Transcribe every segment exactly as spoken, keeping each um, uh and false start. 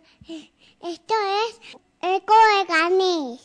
Esto es eco de Ganés.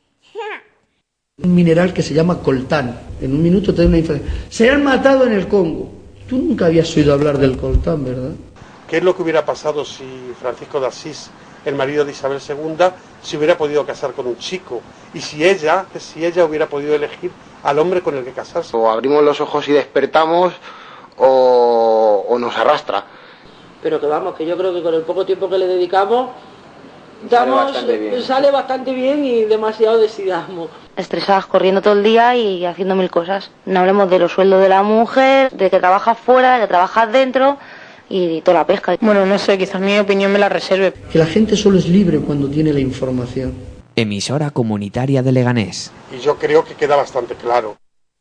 Un mineral que se llama coltán. En un minuto te da una información. Se han matado en el Congo. Tú nunca habías oído hablar del coltán, ¿verdad? ¿Qué es lo que hubiera pasado si Francisco de Asís, el marido de Isabel segunda, se hubiera podido casar con un chico? Y si ella, si ella hubiera podido elegir al hombre con el que casarse. O abrimos los ojos y despertamos, o, o nos arrastra. Pero que vamos, que yo creo que con el poco tiempo que le dedicamos, damos, sale bastante bien, sale bastante bien y demasiado decidamos. Estresadas, corriendo todo el día y haciendo mil cosas. No hablemos de los sueldos de la mujer, de que trabajas fuera, de que trabajas dentro y toda la pesca. Bueno, no sé, quizás mi opinión me la reserve. Que la gente solo es libre cuando tiene la información. Emisora comunitaria de Leganés. Y yo creo que queda bastante claro.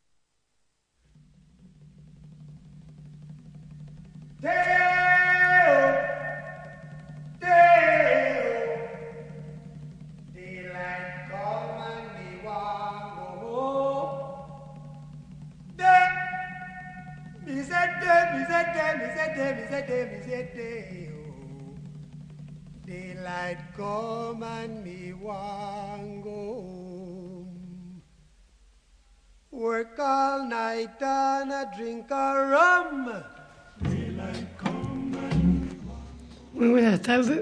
Daylight come and me want go home. Work all night and a drink a rum. Daylight come and me want. Muy buenas tardes,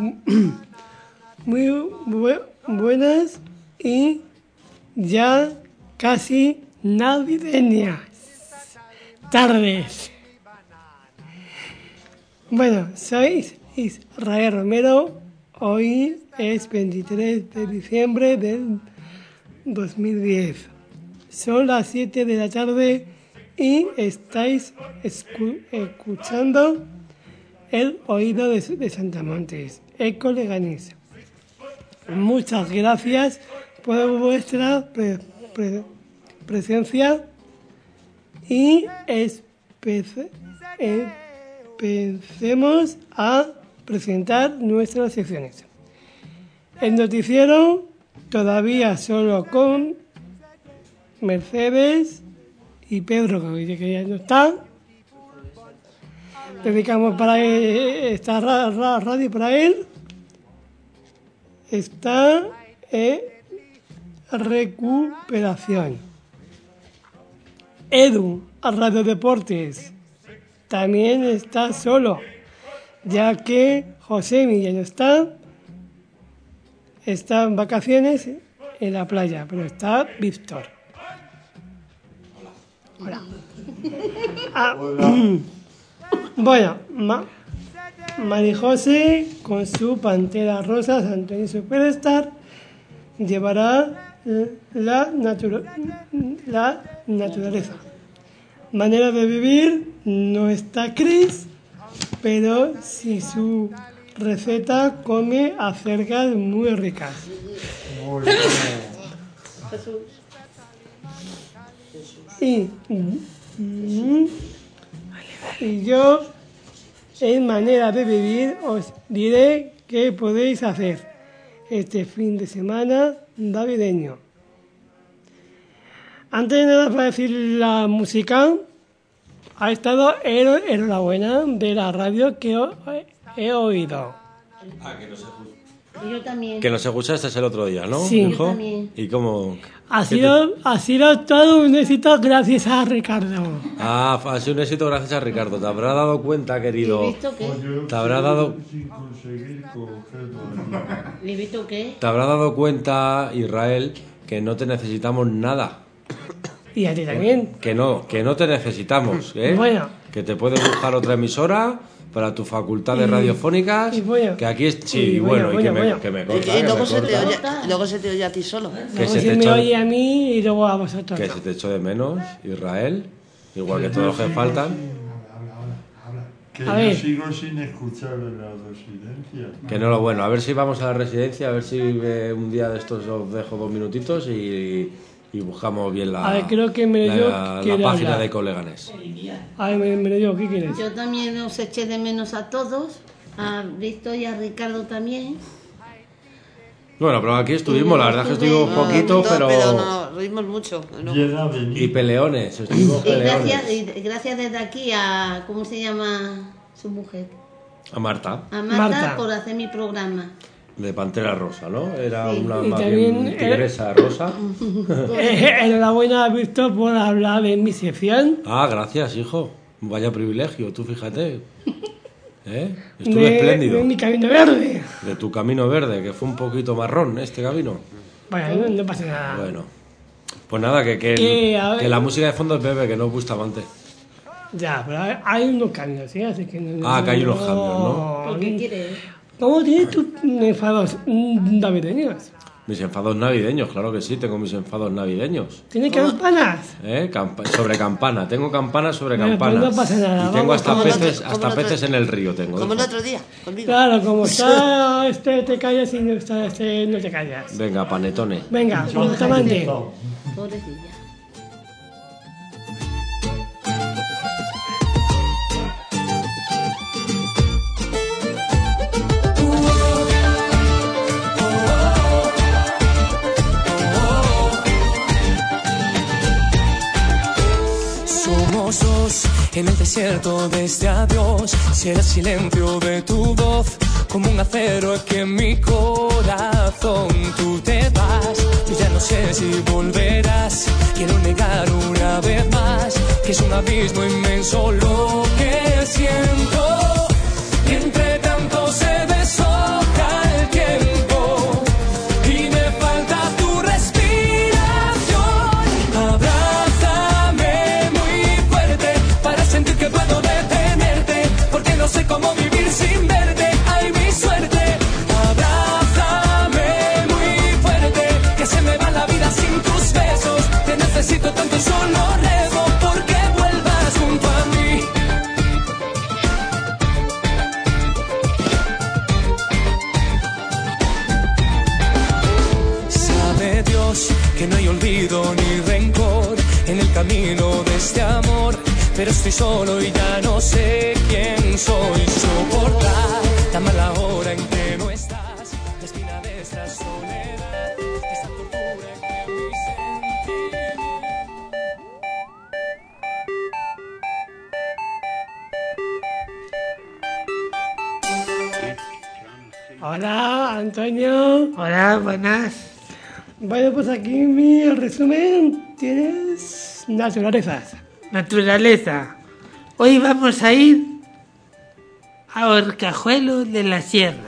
muy bu- buenas y ya casi navideñas tardes. Bueno, soy Israel Romero. Hoy es veintitrés de diciembre del dos mil diez. Son las siete de la tarde y estáis escu- escuchando El Oído de, de Santamontes, Eco Leganés. Muchas gracias por vuestra pre- pre- presencia y espe- empecemos a presentar nuestras secciones. El noticiero todavía solo con Mercedes y Pedro, que ya no está. Dedicamos para él, esta ra- ra- radio para él. Está en recuperación. Edu, a Radio Deportes, también está solo, ya que José ya no está, está en vacaciones en la playa, pero está Víctor. Hola. Ah, bueno, Ma- Marijose con su Pantera Rosa, Antonio Superstar, llevará la, natura- la naturaleza. Manera de vivir, no está Chris, pero si su receta come acercas muy ricas. Y, mm, y yo, en manera de vivir, os diré qué podéis hacer este fin de semana navideño. Antes de nada, para decir la música, ha estado el enhorabuena de la radio que o- he oído. Ah, que no se escucha. Yo también. Que nos escuchaste el otro día, ¿no? Sí. hijo? Yo también. ¿Y cómo? Ha sido, ha sido todo un éxito gracias a Ricardo. Ah, ha sido un éxito gracias a Ricardo. Te habrás dado cuenta, querido. ¿Y visto qué? Te habrás dado, ¿Y visto qué? te habrás dado cuenta, Israel, que no te necesitamos nada. Y a ti también. Que no, que no te necesitamos, ¿eh? Bueno. Que te puedes buscar otra emisora para tus facultades Y- radiofónicas. y bueno. Que aquí es. Sí, Y bueno, bueno, y que, bueno, me, bueno. que me Y, corta. y que luego, me se te corta. oye, luego se te oye a ti solo. Que Luego se se te me echó- oye a mí y luego a vosotros. Que se te echó de menos, Israel. Igual que todos los que faltan. Que A yo ver. sigo sin escuchar en la residencia. Que no lo bueno. A ver si vamos a la residencia, a ver si eh, un día de estos os dejo dos minutitos y, y buscamos bien la, A ver, creo que me la, dio la quiere página hablar. de Coleganes. A ver, me, me lo digo, ¿qué quieres? Yo también os eché de menos a todos, a Víctor y a Ricardo también. Bueno, pero aquí estuvimos, la verdad es que estuvimos No, poquito, no, pero... pero no, reímos mucho. ¿no? Y peleones, estuvimos Y gracias, peleones. y gracias desde aquí a, ¿cómo se llama su mujer? A Marta. A Marta, Marta. por hacer mi programa. De Pantera Rosa, ¿no? Era Sí. una Y más también, bien tigresa rosa. Eh, enhorabuena, Víctor, por hablar de mi sección. Ah, gracias, hijo. Vaya privilegio, tú fíjate. ¿Eh? Estuve De, espléndido. de mi camino verde. De tu camino verde, que fue un poquito marrón este camino. Bueno, no, no pasa nada. Bueno. Pues nada, que, que, Que, a ver. que la música de fondo es Bebe, que no es Bustamante. Ya, pero hay- hay unos cambios, ¿sí? Así que no, Ah, que hay unos cambios, ¿no? ¿Por qué quieres? ¿Cómo tienes tus enfados mm, navideños? Mis enfados navideños, claro que sí, tengo mis enfados navideños. ¿Tienes campanas? ¿Eh? Campa- sobre campana, tengo campanas sobre Bueno, pues campanas. no pasa nada, Y tengo vamos. hasta Como el otro- peces, como hasta el otro- peces en el río tengo. Como el hijo. otro día, conmigo. Claro, como está este te callas y no está este no te callas. Venga, panetones. Venga, Bustamante. Pobrecilla. Somos dos en el desierto de este adiós. Si el silencio de tu voz como un acero que en mi corazón tú te vas. Yo ya no sé si volverás. Quiero negar una vez más que es un abismo inmenso lo que siento. Y entre tanto se deshoja el tiempo y me falta tu respiración. Abrázame muy fuerte para sentir que puedo detenerte, porque no sé cómo vivir sin verte. Ay, mi suerte. Abrázame muy fuerte, que se me va la vida sin tus besos. Te necesito tanto, solo rezo porque vuelvas junto a mí. Sabe Dios que no hay olvido ni rencor en el camino de este amor, pero estoy solo y ya no sé quién soy. Soportar tan mala hora en que no estás, la espina de esta soledad, esta tortura que mi sentimiento. Hola, Antonio. Hola, buenas. Bueno, pues aquí mi resumen tienes naturalezas. Naturaleza. Hoy vamos a ir a Horcajuelo de la Sierra.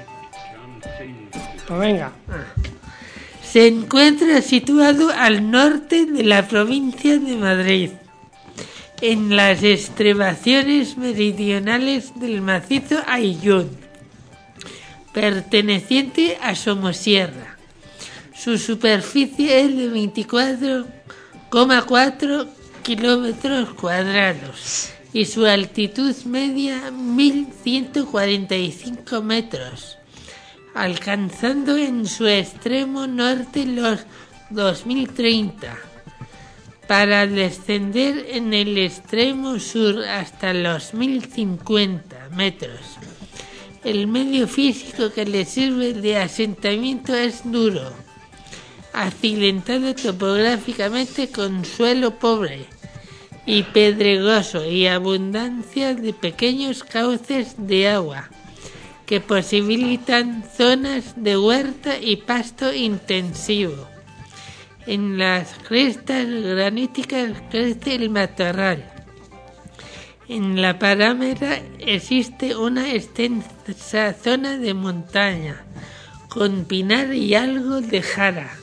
Pues venga. Se encuentra situado al norte de la provincia de Madrid, en las estribaciones meridionales del macizo Ayllón, perteneciente a Somosierra. Su superficie es de veinticuatro coma cuatro kilómetros cuadrados y su altitud media mil ciento cuarenta y cinco metros, alcanzando en su extremo norte los dos mil treinta, para descender en el extremo sur hasta los mil cincuenta metros. El medio físico que le sirve de asentamiento es duro, accidentado topográficamente con suelo pobre y pedregoso y abundancia de pequeños cauces de agua que posibilitan zonas de huerta y pasto intensivo. En las crestas graníticas crece el matorral. En la parámera existe una extensa zona de montaña con pinar y algo de jara.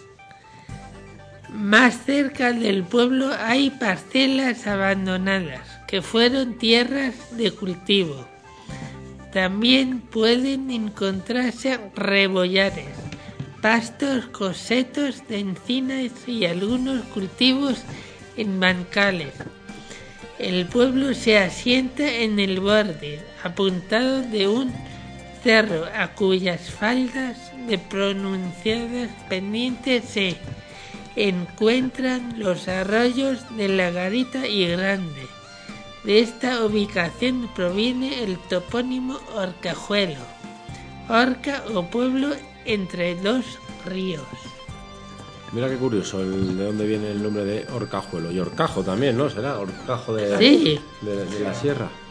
Más cerca del pueblo hay parcelas abandonadas que fueron tierras de cultivo. También pueden encontrarse rebollares, pastos, cosetos de encinas y algunos cultivos en bancales. El pueblo se asienta en el borde apuntado de un cerro a cuyas faldas de pronunciadas pendientes se encuentran los arroyos de la Garita y Grande. De esta ubicación proviene el topónimo Horcajuelo, horca o pueblo entre dos ríos. Mira qué curioso, el, de dónde viene el nombre de Horcajuelo. Y Horcajo también, ¿no? ¿Será? Horcajo de, Sí. de, de la Sierra.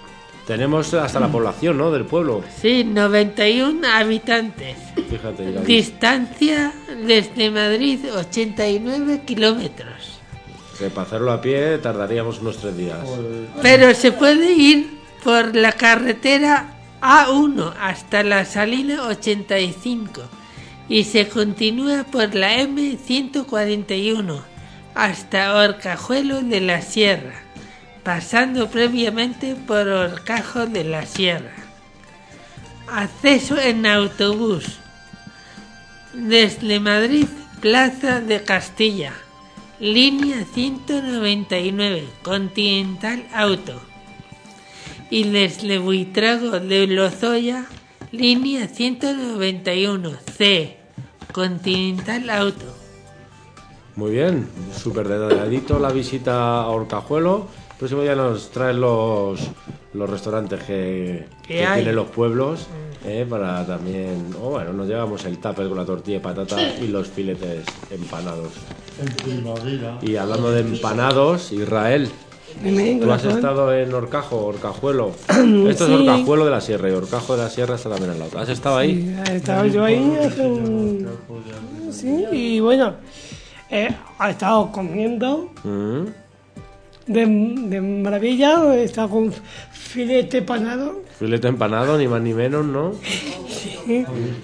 Tenemos hasta la población, ¿no? Del pueblo. Sí, noventa y uno habitantes. Fíjate. Mira, distancia desde Madrid, ochenta y nueve kilómetros. Que para hacerlo a pie tardaríamos unos tres días. Pero se puede ir por la carretera A uno hasta la Salina ochenta y cinco y se continúa por la eme ciento cuarenta y uno hasta Horcajuelo de la Sierra, pasando previamente por Horcajo de la Sierra. Acceso en autobús desde Madrid, Plaza de Castilla, línea ciento noventa y nueve, Continental Auto, y desde Buitrago de Lozoya, línea ciento noventa y uno, C, Continental Auto. Muy bien, súper detalladito la visita a Horcajuelo. El próximo día nos traes los, los restaurantes que, que tienen los pueblos, eh, para también... Oh, bueno, nos llevamos el tupper con la tortilla de patata y los filetes empanados. En primavera. Y hablando de empanados, Israel, Dime, tú has corazón. estado en Horcajo, Horcajuelo. Esto Sí. es Horcajuelo de la Sierra y Horcajo de la Sierra está también al lado. ¿Has estado ahí? Sí, he estado yo ahí hace un... Sí, y bueno, eh, he estado comiendo Mm. de, de maravilla, he estado con filete panado. Filete empanado, ni más ni menos, ¿no? Sí.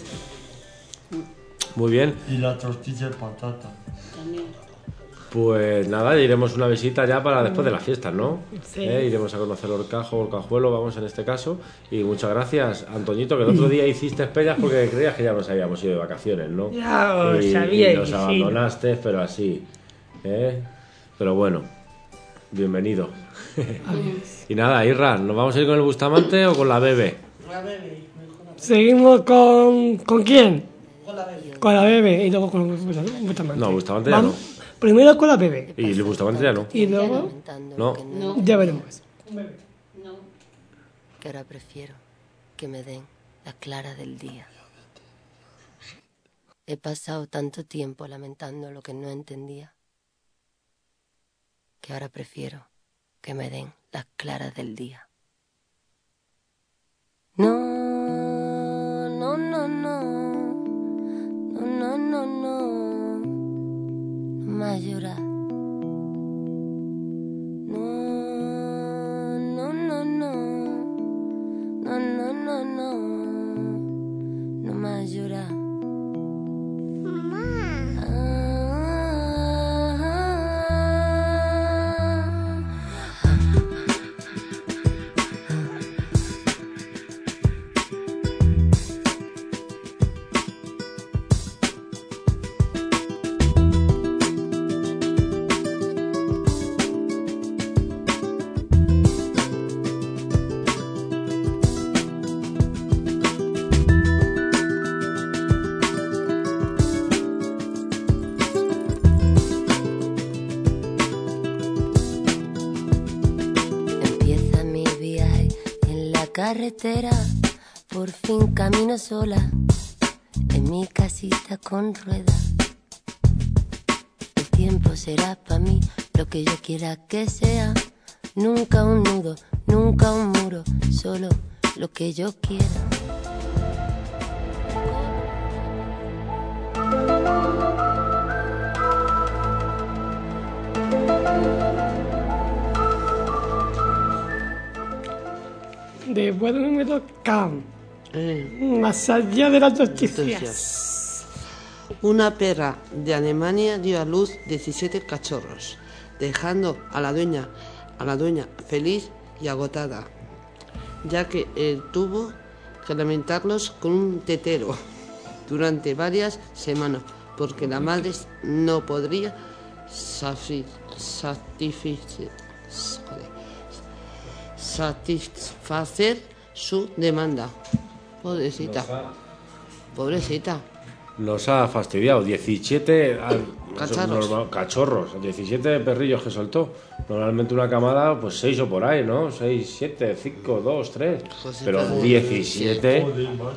Muy bien. Y la tortilla de patata. Pues nada, iremos una visita ya para después de las fiestas, ¿no? Sí. Eh, iremos a conocer Horcajo, Horcajuelo, vamos en este caso. Y muchas gracias, Antoñito, que el otro día hiciste pellas porque creías que ya nos habíamos ido de vacaciones, ¿no? Ya os y, sabíais, y nos sí. abandonaste, pero así. ¿eh? Pero bueno, bienvenido. Y nada, Irra, ¿nos vamos a ir con el Bustamante o con la Bebe? Seguimos con... ¿Con quién? Con la Bebe. Con la Bebe y luego con el Bustamante. No, Bustamante ya Vamos. no. Primero con la Bebe. Y el Bustamante ya no. Y luego... No. Ya veremos. Que ahora prefiero que me den la clara del día. He pasado tanto tiempo lamentando lo que no entendía, que ahora prefiero que me den las claras del día. No, no, no, no, no, no, no, no, no más llorar. No, no, no, no, no, no, no, no, no más llorar. Empieza mi viaje en la carretera, por fin camino sola, en mi casita con ruedas. El tiempo será para mí lo que yo quiera que sea, nunca un nudo, nunca un muro, solo lo que yo quiera. Después del número K. Más allá de las noticias. Una perra de Alemania dio a luz diecisiete cachorros, dejando a la dueña, a la dueña feliz y agotada, ya que él tuvo que alimentarlos con un tetero durante varias semanas, porque la madre no podría satisfacer, satisfacer su demanda. Pobrecita. Pobrecita. nos ha fastidiado. diecisiete Cacharros. normal, cachorros, diecisiete perrillos que soltó. Normalmente una camada, pues seis o por ahí, ¿no? seis, siete, cinco, dos, tres. Pero diecisiete...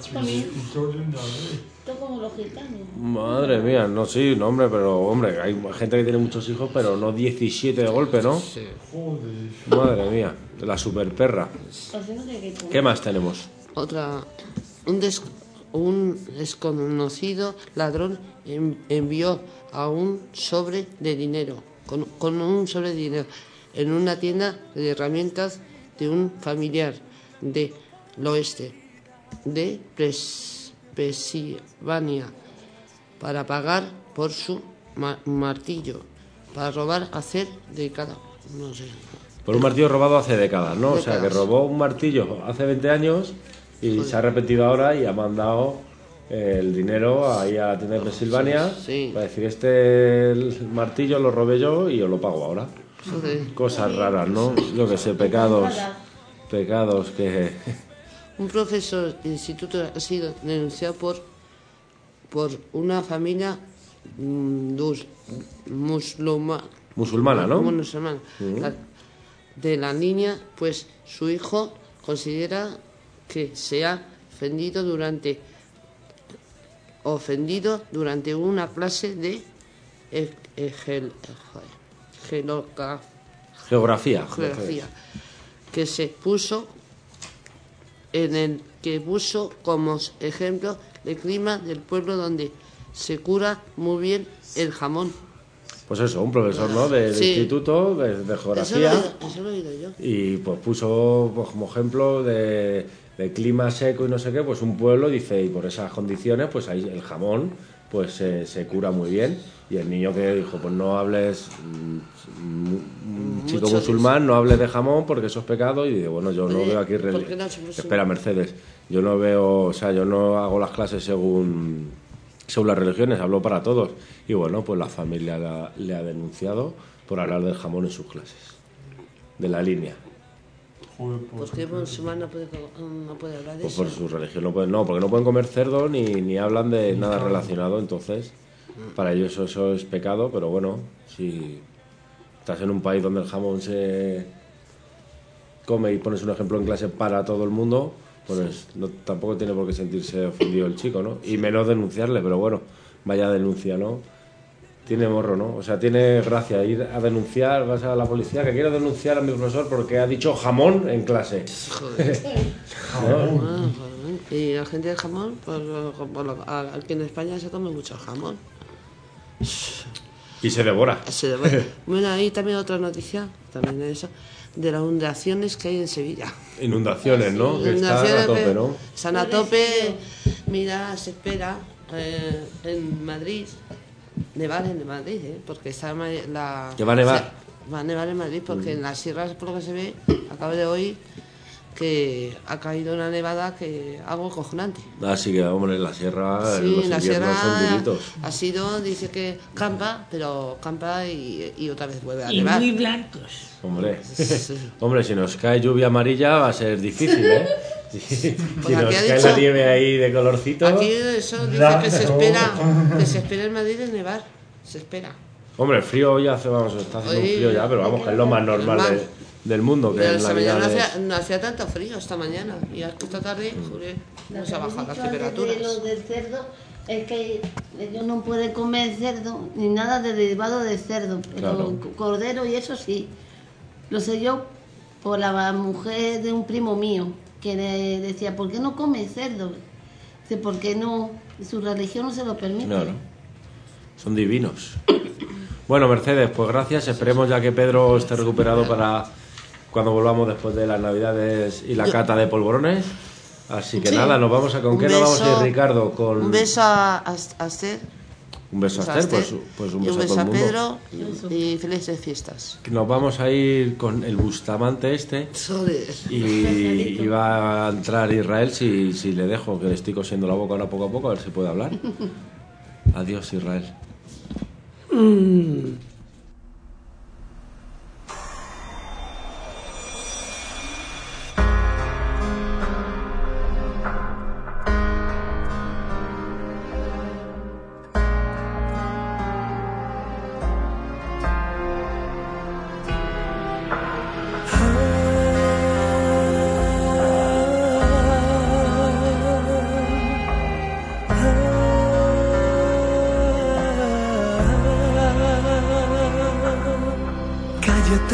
Como los gitanos. Madre mía, no, sí, no, hombre, pero, hombre, hay gente que tiene muchos hijos, pero no diecisiete de golpe, ¿no? Sí. Madre mía, la super perra. ¿Qué más tenemos? Otra, un, des, un desconocido ladrón en, envió a un sobre de dinero, con, con un sobre de dinero, en una tienda de herramientas de un familiar del oeste de Pres, Pensilvania para pagar por su ma, martillo, para robar hace décadas, no sé. Por un martillo robado hace décadas, ¿no? décadas. O sea, que robó un martillo hace veinte años y Joder. se ha arrepentido ahora y ha mandado el dinero ahí a la tienda de Pensilvania sí. para decir, este el martillo lo robé yo y os lo pago ahora. Joder. Cosas raras, ¿no? Yo que sé, pecados, pecados que... Un profesor de instituto ha sido denunciado por, por una familia dus, musulma, musulmana, ¿no? Musulmana. Uh-huh. La, de la niña, pues su hijo considera que se ha ofendido durante ofendido durante una clase de e, e, gel, geogra, geografía, geografía que se puso en el que puso como ejemplo el clima del pueblo donde se cura muy bien el jamón. Pues eso, un profesor, ¿no? Del sí. instituto de, de geografía. Eso lo, eso lo he oído yo. Y pues puso pues, como ejemplo de, de clima seco y no sé qué, pues un pueblo, dice, y por esas condiciones, pues ahí el jamón pues eh, se cura muy bien. Y el niño que dijo, pues no hables, un chico Mucho musulmán, no hables de jamón porque eso es pecado. Y dice, bueno, yo no Oye, veo aquí... Rel- no Espera, Mercedes, yo no veo, o sea, yo no hago las clases según... según las religiones, hablo para todos. Y bueno, pues la familia la, le ha denunciado por hablar del jamón en sus clases, de la línea. Pues que musulmán no puede, no puede hablar de pues eso. Por su religión no pueden, no, porque no pueden comer cerdo ni, ni hablan de nada relacionado, entonces para ellos eso, eso es pecado, pero bueno, si estás en un país donde el jamón se come y pones un ejemplo en clase para todo el mundo, pues no, tampoco tiene por qué sentirse ofendido el chico, ¿no? Y menos denunciarle, pero bueno, vaya denuncia, ¿no? Tiene morro, ¿no? O sea, tiene gracia ir a denunciar, vas a la policía, que quiero denunciar a mi profesor porque ha dicho jamón en clase. Joder. ¿No? Bueno, y la gente del jamón, pues aquí en España se come mucho jamón. Y se devora. Se devora. Bueno, ahí también otra noticia, también de eso, de las inundaciones que hay en Sevilla. Inundaciones, ¿no? Que están a tope, ¿no? Están a tope. Mira, se espera eh, en Madrid, nevar en Madrid, ¿eh? Porque está la... ¿Que va a nevar? Va a nevar en Madrid porque mm. en las sierras, por lo que se ve, acabo de oír que ha caído una nevada que algo cojonante. Ah, sí que, hombre, en la sierra sí, los en la sierra son duritos. Ha sido, dice que campa, pero campa y, y otra vez vuelve a y nevar. Y muy blancos. Hombre, hombre, si nos cae lluvia amarilla va a ser difícil, ¿eh? Si, pues si nos cae dicho, la nieve ahí de colorcito... Aquí eso dice blanco. que se espera, que se espera en Madrid de nevar, se espera. Hombre, el frío ya hace, vamos, está haciendo Oye, un frío ya, pero vamos, que es lo más normal de, del mundo. Que esta mañana no hacía, no hacía tanto frío esta mañana y esta tarde, joder, no se ha bajado las temperaturas. Lo del cerdo es que ellos no pueden comer cerdo ni nada de derivado de cerdo, pero claro. Cordero y eso sí. Lo sé yo por la mujer de un primo mío que le decía, ¿por qué no come cerdo? Dice, ¿por qué no? Su religión no se lo permite. Claro. Son divinos. Bueno, Mercedes, pues gracias. Esperemos ya que Pedro esté recuperado para cuando volvamos después de las Navidades y la cata de polvorones. Así que sí. Nada, nos vamos a con un qué beso, nos vamos a ir, Ricardo, con un beso a, a, a Esther. Un beso a Esther, pues, pues un beso, un beso a, a todo el mundo. Pedro y felices fiestas. Nos vamos a ir con el Bustamante este y, y va a entrar Israel si, si le dejo, que le estoy cosiendo la boca ahora poco a poco, a ver si puede hablar. Adiós, Israel. Mm.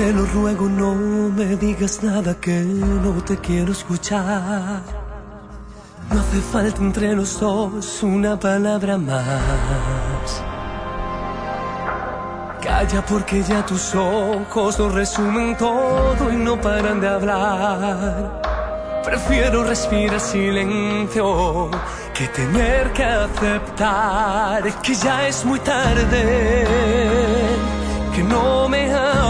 te lo ruego, no me digas nada que no te quiero escuchar. No hace falta entre los dos una palabra más. Calla porque ya tus ojos lo resumen todo y no paran de hablar. Prefiero respirar silencio que tener que aceptar que ya es muy tarde, que no me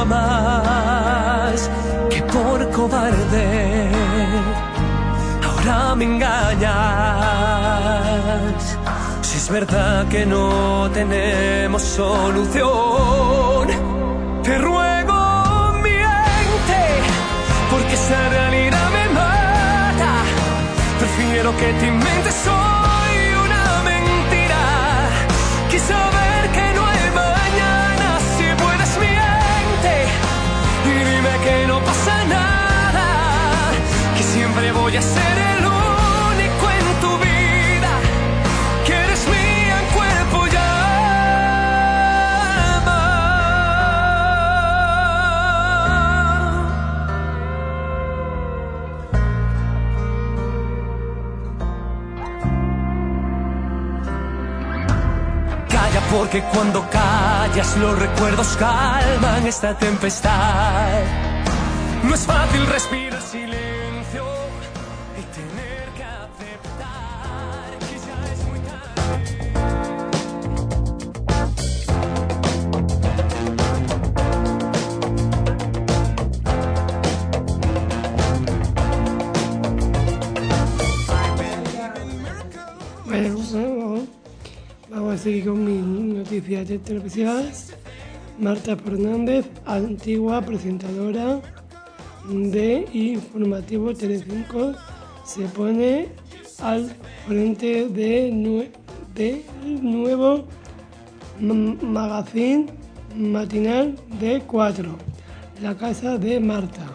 amas, que por cobarde ahora me engañas. Si es verdad que no tenemos solución, te ruego miente, porque esa realidad me mata. Prefiero que te inventes hoy una mentira que saber que no hay mañana. Si puedes miente y dime que no pasa nada, que siempre voy a ser el único en tu vida, que eres mía en cuerpo y porque cuando callas los recuerdos calman esta tempestad. No es fácil respirar silencio y tener que aceptar que ya es muy tarde. Bueno, bueno, vamos a seguir con mis noticias de televisiones. Marta Fernández, antigua presentadora de Informativo Telecinco, se pone al frente de, nue- de nuevo m- magazine matinal de cuatro, La Casa de Marta.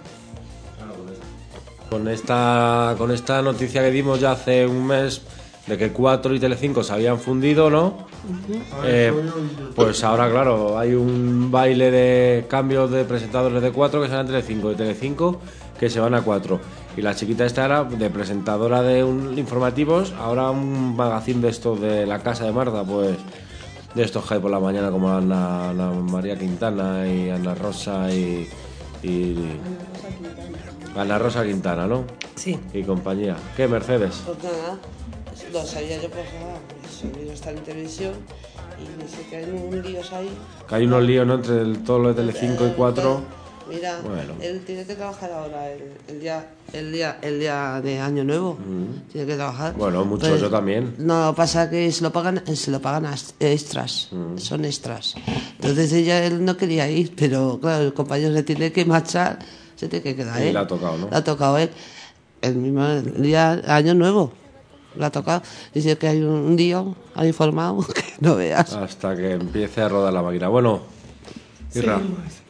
Con esta, con esta noticia que dimos ya hace un mes de que cuatro y Telecinco se habían fundido, ¿no? Uh-huh. Eh, pues ahora, claro, hay un baile de cambios de presentadores de cuatro que se van a Telecinco, de Telecinco que se van a cuatro. Y la chiquita esta era de presentadora de un, informativos, ahora un magazine de estos de La Casa de Marta, pues de estos que hay por la mañana como Ana, Ana María Quintana y Ana Rosa y... y Ana Rosa Quintana, ¿no? Sí. Y compañía. ¿Qué, Mercedes? Pues nada, lo sabía yo, pues nada, pues estar en televisión y dice que hay unos líos ahí. Que hay unos líos, ¿no? Entre el, todo lo de Telecinco y cuatro. Mira, bueno. Él tiene que trabajar ahora el, el día el día el día de Año Nuevo. Mm. Tiene que trabajar. Bueno, muchos pues, yo también. No, pasa que se lo pagan se lo pagan extras, mm. son extras. Entonces ella él no quería ir, pero claro, el compañero se tiene que marchar, se tiene que quedar él. Y le ha tocado, ¿no? Le ha tocado él. El mismo día de Año Nuevo. Le ha tocado. Dice que hay un lío, ha informado, que no veas. Hasta que empiece a rodar la máquina. Bueno, Irra.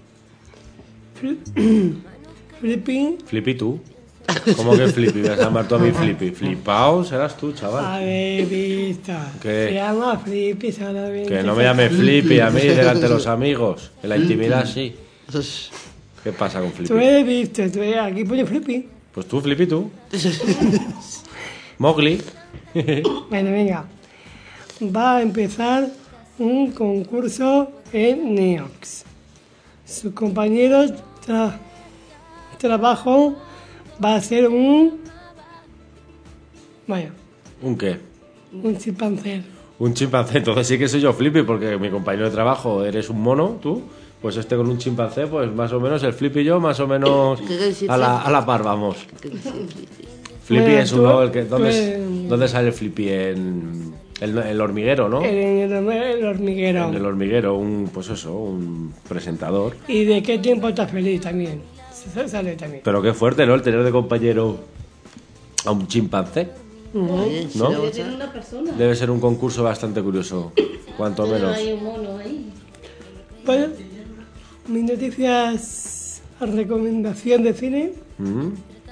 Flippy. Flippy tú. ¿Cómo que Flippy? ¿Vas a llamar tú a mí Flippy? Flipao serás tú, chaval. A ver, vista. ¿Qué? Se llama Flippy, solamente. Que no me llame Flippy a mí delante de los amigos. En la intimidad sí. ¿Qué pasa con Flippy? Tú eres visto, tú eres, aquí pone Flippy. Pues tú, Flippy, tú. Mowgli. Bueno, venga. Va a empezar un concurso en Neox. Sus compañeros tra trabajo va a ser un... Vaya. ¿Un qué? Un chimpancé. Un chimpancé, entonces sí que soy yo Flippy, porque mi compañero de trabajo eres un mono, tú. Pues este con un chimpancé, pues más o menos el Flippy y yo, más o menos a la, a la par, vamos. Flippy bueno, es uno, el que... ¿dónde, pues, ¿Dónde sale el Flippy? En el, el hormiguero, ¿no? En el, el hormiguero. En el hormiguero, un, pues eso, un presentador. ¿Y de qué tiempo estás feliz también? Sale también. Pero qué fuerte, ¿no? El tener de compañero a un chimpancé. Uh-huh. ¿No? Debe ser una persona. Debe ser un concurso bastante curioso, cuanto Pero menos. hay un mono ahí. Bueno, mis noticias, recomendación de cine. ¿Mm?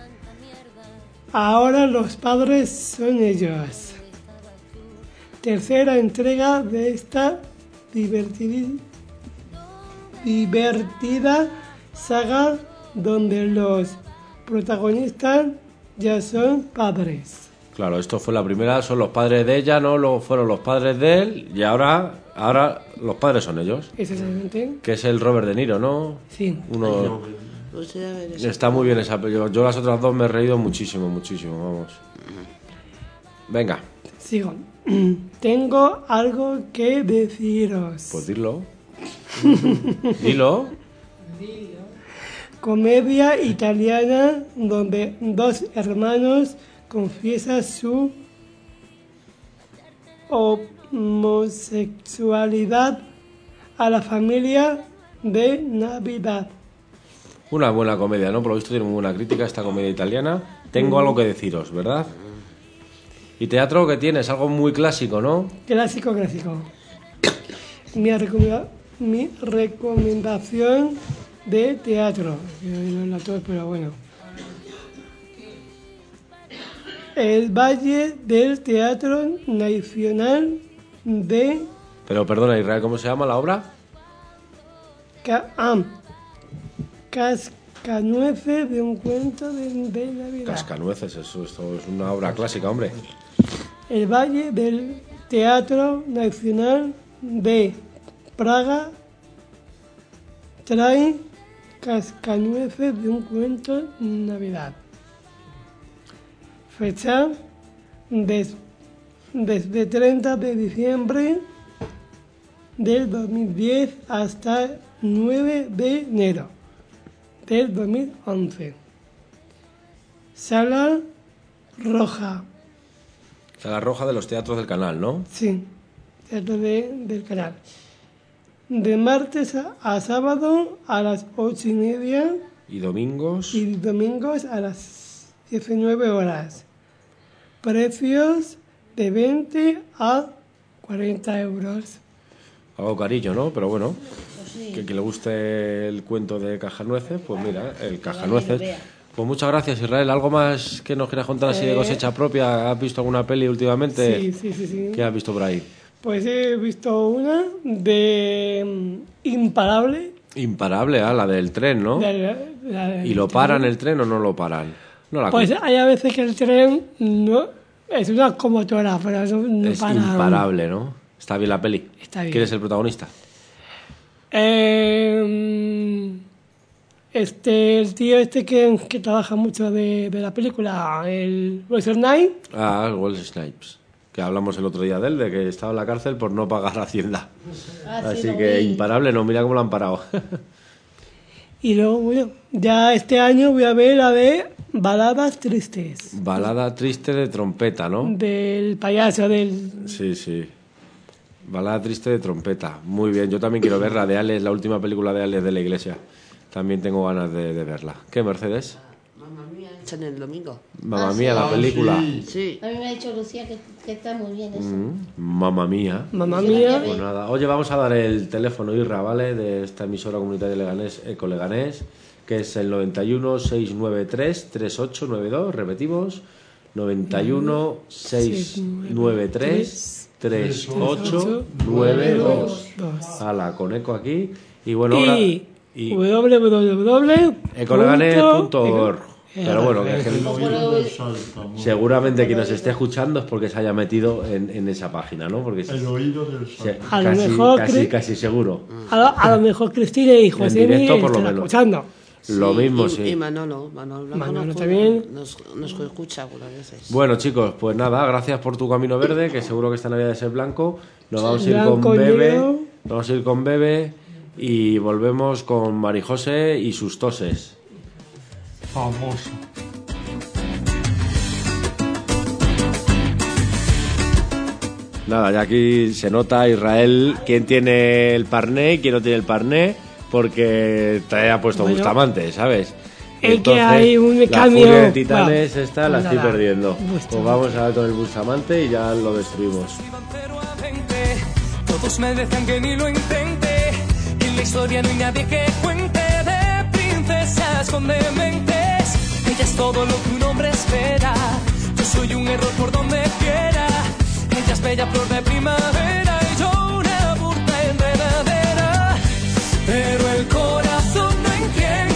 Ahora los padres son ellos. Tercera entrega de esta divertida, divertida saga donde los protagonistas ya son padres. Claro, esto fue la primera, son los padres de ella, ¿no? Luego fueron los padres de él y ahora, ahora los padres son ellos. Exactamente. Que es el Robert De Niro, ¿no? Sí. Uno... Está muy bien esa película. Yo las otras dos me he reído muchísimo, muchísimo, vamos. Venga. Sigo. Tengo algo que deciros. Pues dilo. Dilo. Comedia italiana donde dos hermanos confiesan su homosexualidad a la familia de Navidad. Una buena comedia, ¿no? Por lo visto tiene muy buena crítica esta comedia italiana. Tengo algo que deciros, ¿verdad? ¿Y teatro qué tienes? Algo muy clásico, ¿no? Clásico, clásico. Mi, recomenda- mi recomendación de teatro. No es la tos, pero bueno. El Valle del Teatro Nacional de Pero perdona, Israel, ¿cómo se llama la obra? Ca- ah, Cascanueces de un cuento de, de Navidad. Cascanueces, eso, esto es una obra clásica, hombre. El Valle del Teatro Nacional de Praga trae Cascanueces de un cuento de Navidad. Fecha des- desde treinta de diciembre del dos mil diez hasta nueve de enero del dos mil once. Sala Roja. Sala Roja de los teatros del canal, ¿no? Sí, teatro de, del canal. De martes a, a sábado a las ocho y media. ¿Y domingos? Y domingos a las diecinueve horas. Precios de veinte a cuarenta euros. Algo carillo, ¿no? Pero bueno, Sí. que, que le guste el cuento de Cajanueces, pues mira, el vaya Cajanueces. idea. Pues muchas gracias, Israel. ¿Algo más que nos quieras contar así de Eh, cosecha propia? ¿Has visto alguna peli últimamente? Sí, sí, sí, sí. ¿Qué has visto por ahí? Pues he visto una de mm, Imparable. Imparable, ah, la del tren, ¿no? de la- la del ¿Y lo tren. paran el tren o no lo paran? No la Pues cu- hay a veces que el tren no es una locomotora, pero no, no es para. imparable, ¿no? Está bien la peli. Está bien. ¿Quién es el protagonista? Eh, este, el tío este que, que trabaja mucho de, de la película, el Wesley Snipes. Ah, el Wesley Snipes. Que hablamos el otro día de él, de que estaba en la cárcel por no pagar Hacienda. Ah, sí, Así lo que vi. imparable, no, mira cómo lo han parado. Y luego, bueno, ya este año voy a ver la de Baladas Tristes, Balada triste de trompeta, ¿no? del payaso del... Sí, sí. Balada triste de trompeta. Muy bien, yo también quiero ver la de Alex, la última película de Alex de la Iglesia. También tengo ganas de, de verla. ¿Qué, Mercedes? Mamma mía, echan el domingo. Mamma Ah, mía, sí. la película. Sí. A mí me ha dicho Lucía que, que está muy bien eso. Mm, Mamma mía. Mamma mía. Pues nada. Oye, vamos a dar el teléfono Irra, ¿vale? De esta emisora comunitaria de Leganés, Eco Leganés, que es el noventa y uno, seiscientos noventa y tres, treinta y ocho noventa y dos. Repetimos, noventa y uno, seiscientos noventa y tres, treinta y ocho noventa y dos. Hala, con eco aquí. Y bueno, ahora... Y, y w w w ecoleganés punto org. Eh, Pero bueno, que, que- El oído del salta, muy seguramente quien nos esté escuchando es porque se haya metido en, en esa página, ¿no? Porque El oído del se- salta. A lo casi, mejor casi, cre- casi seguro. A lo, a lo mejor Cristina y José En directo, por lo están menos. escuchando. Lo mismo, y, sí. Y Manolo, Manolo, Blanco Manolo nos, también. Nos, nos escucha algunas veces. Bueno, chicos, pues nada, gracias por tu camino verde, que seguro que esta Navidad es el blanco. Nos vamos a ir Blanco, con Bebe. negro. Nos vamos a ir con Bebe y volvemos con Marijose y sus toses. Famoso. Nada, ya aquí se nota Israel quién tiene el parné y quién no tiene el parné, porque te ha puesto Bueno, Bustamante, ¿sabes? es que hay un la cambio. furia de Titanes Bueno, esta la pues estoy nada, perdiendo. Bustamante. Pues vamos a ver con el Bustamante y ya lo destruimos. Todos me decían que ni lo intente. En la historia no hay nadie que cuente de princesas con dementes. Ella es todo lo que un hombre espera. Yo soy un error por donde quiera. Ella es bella flor de primavera y yo una burda enredadera. Pero el corazón no entiende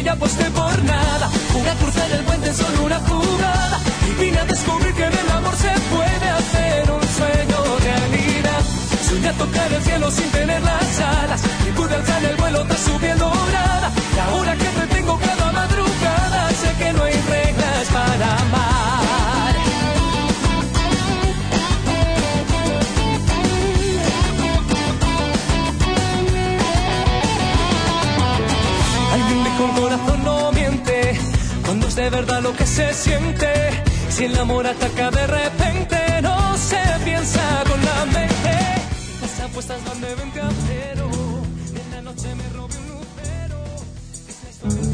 nunca aposté por nada. Una cruzar el puente en solo una jugada. Y vine a descubrir que en el amor se puede hacer un sueño realidad. Soñé a tocar el cielo sin tener las alas. Y pude alzar el vuelo tras su piel dorada. Y ahora que te tengo cada madrugada, sé que no hay reglas para amar. Alguien dijo el corazón no miente, cuando es de verdad lo que se siente. Si el amor ataca de repente, no se piensa con la mente. Las apuestas van de veinte a cero. En la noche me robé un lucero. Es la historia.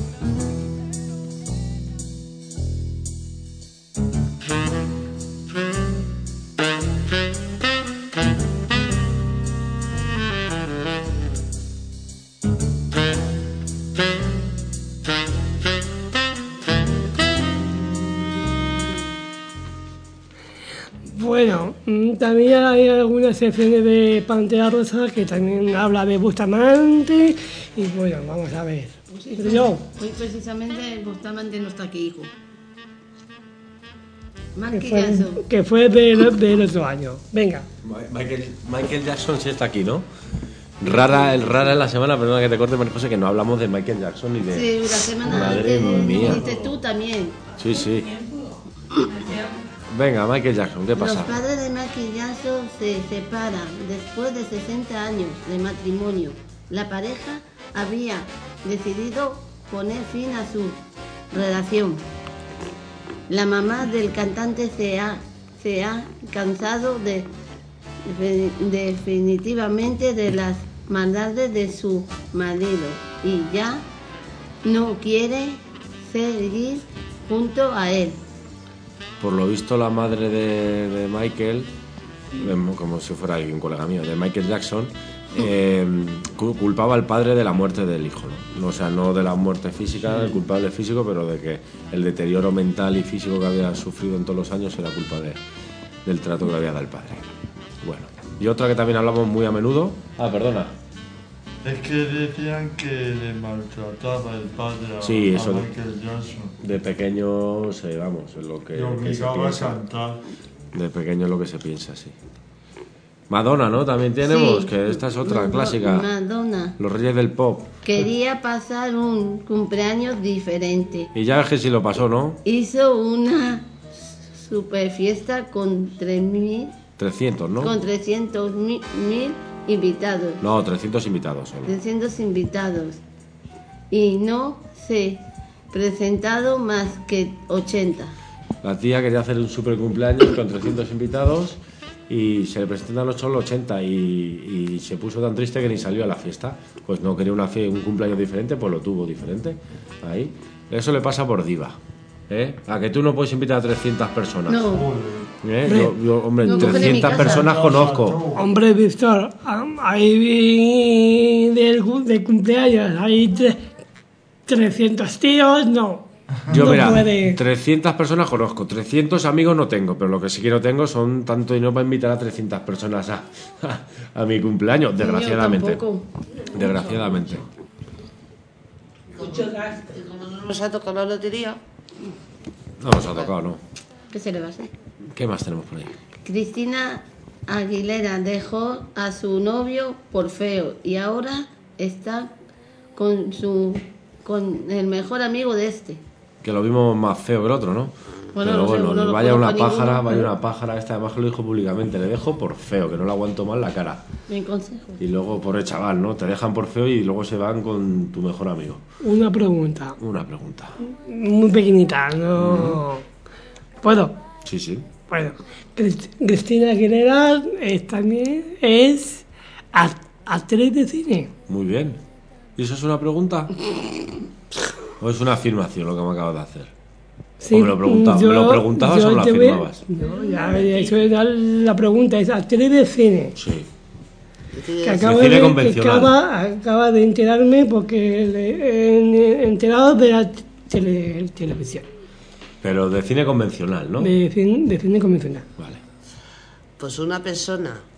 Bueno, también hay algunas secciones de Pantera Rosa que también habla de Bustamante y bueno, vamos a ver. Hoy, Yo, hoy precisamente Bustamante no está aquí, hijo. Más que que fue, Jackson. que fue del, del otro año. Venga. Michael, Michael Jackson sí está aquí, ¿no? Rara, el rara en la semana, perdona que te corte, María José, que no hablamos de Michael Jackson ni de... Sí, la semana Madre antes mía. dijiste tú también. Sí, sí. Venga, Michael Jackson, ¿qué pasa? Los padres de Michael Jackson se separan después de sesenta años de matrimonio. La pareja había decidido poner fin a su relación. La mamá del cantante se ha, se ha cansado de, de- definitivamente de las maldades de su marido y ya no quiere seguir junto a él. Por lo visto, la madre de, de Michael, em, como si fuera un colega mío, de Michael Jackson, eh, cu- culpaba al padre de la muerte del hijo, ¿no? O sea, no de la muerte física, el culpable físico, pero de que el deterioro mental y físico que había sufrido en todos los años era culpa de, del trato que le había dado el padre. Bueno, y otra que también hablamos muy a menudo... Ah, perdona. Es que decían que le maltrataba el padre a, Sí, a eso de- Michael Jackson. De pequeño, se, vamos, es lo que, Le que se obligaba a piensa. cantar. De pequeño es lo que se piensa, sí. Madonna, ¿no? También tenemos, Sí. que esta es otra Mado- clásica. Madonna Los Reyes del Pop. quería pasar un cumpleaños diferente. Y ya es que sí lo pasó, ¿no? Hizo una super fiesta con tres mil, trescientos, ¿no? con trescientos mil invitados, No, trescientos invitados solo. trescientos invitados, y no se presentado más que ochenta. La tía quería hacer un super cumpleaños con trescientos invitados y se le presentan solo ochenta y, y se puso tan triste que ni salió a la fiesta. Pues no quería una fie- un cumpleaños diferente, pues lo tuvo diferente. Ahí. Eso le pasa por diva. ¿Eh? A que tú no puedes invitar a trescientas personas. No. ¿Eh? Hombre. Yo, yo, hombre, No cogen en mi trescientas casa. personas conozco. Hombre, Víctor, am- ahí vi del, cu- de cumpleaños, hay tre- trescientos tíos, no. Yo, no mira, puede. trescientas personas conozco, trescientos amigos no tengo, pero lo que sí que no tengo son tanto dinero para invitar a trescientas personas a, a, mi cumpleaños, desgraciadamente. Yo tampoco. Desgraciadamente. Mucho gasto. Como no nos ha tocado la lotería, No nos ha tocado, ¿no? ¿qué se le va a hacer? ¿Qué más tenemos por ahí? Cristina Aguilera dejó a su novio por feo y ahora está con su con el mejor amigo de este. Que lo vimos más feo que el otro, ¿no? Bueno, Pero no sé, bueno, no lo vaya una conozco pájara, ninguno, vaya pero- una pájara, esta además que lo dijo públicamente, le dejo por feo, que no le aguanto más la cara. Mi consejo. Y luego, pobre chaval, ¿no? Te dejan por feo y luego se van con tu mejor amigo. Una pregunta, Una pregunta. muy pequeñita, no. ¿Puedo? Sí, sí. Bueno, Crist- Cristina Aguilera es, también es act- actriz de cine. Muy bien. ¿Y eso es una pregunta? ¿O es una afirmación lo que me acabas de hacer? Sí, ¿O me lo, preguntaba, yo- ¿me lo preguntabas yo o me lo te voy- afirmabas? No, ya, eso era la pregunta, es actriz de cine. Sí. Que acabo De cine de, que convencional. acaba, acaba de enterarme porque le- he enterado de la tele- televisión, Pero de cine convencional, ¿no? de, cine, de cine convencional. Vale. Pues una persona